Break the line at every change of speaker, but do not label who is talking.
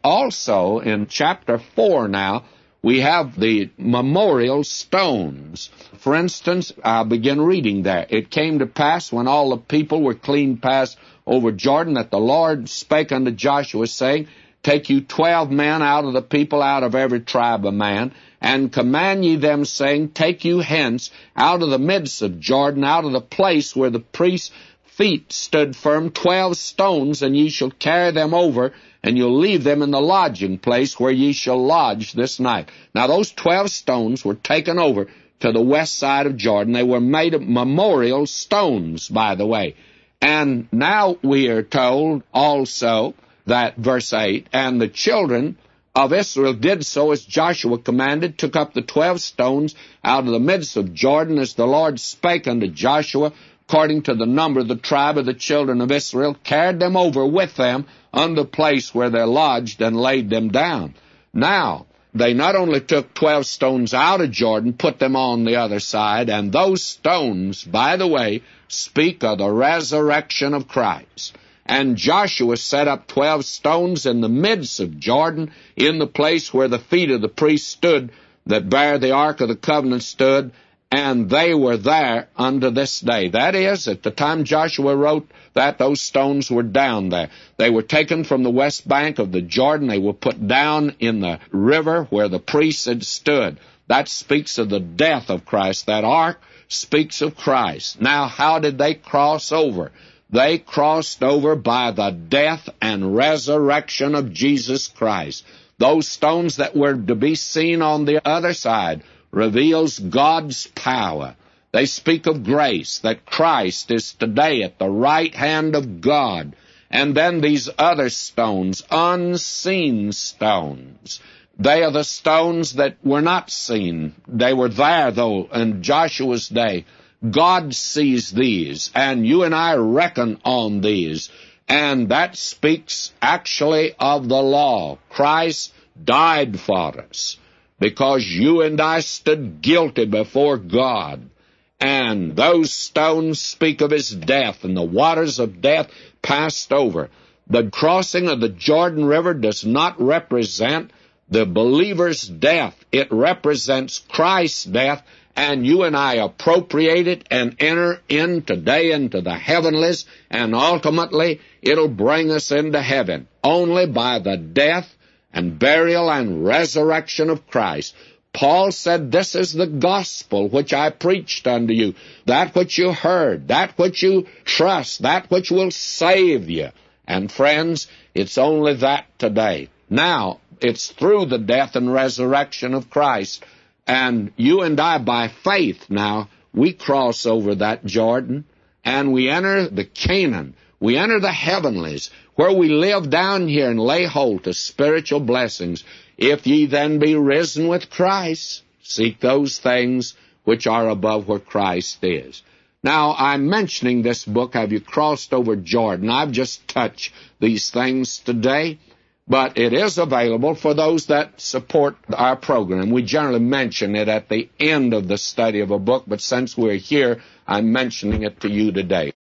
also in chapter 4 now, we have the memorial stones. For instance, I'll begin reading there. It came to pass when all the people were clean passed over Jordan that the Lord spake unto Joshua, saying, Take you 12 men out of the people, out of every tribe of man, and command ye them, saying, Take you hence out of the midst of Jordan, out of the place where the priest's feet stood firm, 12 stones, and ye shall carry them over, and you'll leave them in the lodging place where ye shall lodge this night. Now those 12 stones were taken over to the west side of Jordan. They were made of memorial stones, by the way. And now we are told also that, verse 8, And the children of Israel did so as Joshua commanded, took up the 12 stones out of the midst of Jordan, as the Lord spake unto Joshua, according to the number of the tribe of the children of Israel, carried them over with them unto the place where they lodged, and laid them down. Now, they not only took 12 stones out of Jordan, put them on the other side, and those stones, by the way, speak of the resurrection of Christ. And Joshua set up 12 stones in the midst of Jordan, in the place where the feet of the priests stood, that bare the ark of the covenant stood, and they were there unto this day. That is, at the time Joshua wrote that, those stones were down there. They were taken from the west bank of the Jordan. They were put down in the river where the priests had stood. That speaks of the death of Christ. That ark speaks of Christ. Now, how did they cross over? They crossed over by the death and resurrection of Jesus Christ. Those stones that were to be seen on the other side reveals God's power. They speak of grace, that Christ is today at the right hand of God. And then these other stones, unseen stones, they are the stones that were not seen. They were there, though, in Joshua's day. God sees these, and you and I reckon on these. And that speaks actually of the law. Christ died for us, because you and I stood guilty before God. And those stones speak of his death, and the waters of death passed over. The crossing of the Jordan River does not represent the believer's death. It represents Christ's death, and you and I appropriate it and enter in today into the heavenlies, and ultimately it'll bring us into heaven only by the death and burial and resurrection of Christ. Paul said, This is the gospel which I preached unto you, that which you heard, that which you trust, that which will save you. And friends, it's only that today. Now, it's through the death and resurrection of Christ. And you and I, by faith now, we cross over that Jordan, and we enter the Canaan. We enter the heavenlies, where we live down here and lay hold to spiritual blessings. If ye then be risen with Christ, seek those things which are above where Christ is. Now, I'm mentioning this book, Have You Crossed Over Jordan? I've just touched these things today, but it is available for those that support our program. We generally mention it at the end of the study of a book, but since we're here, I'm mentioning it to you today.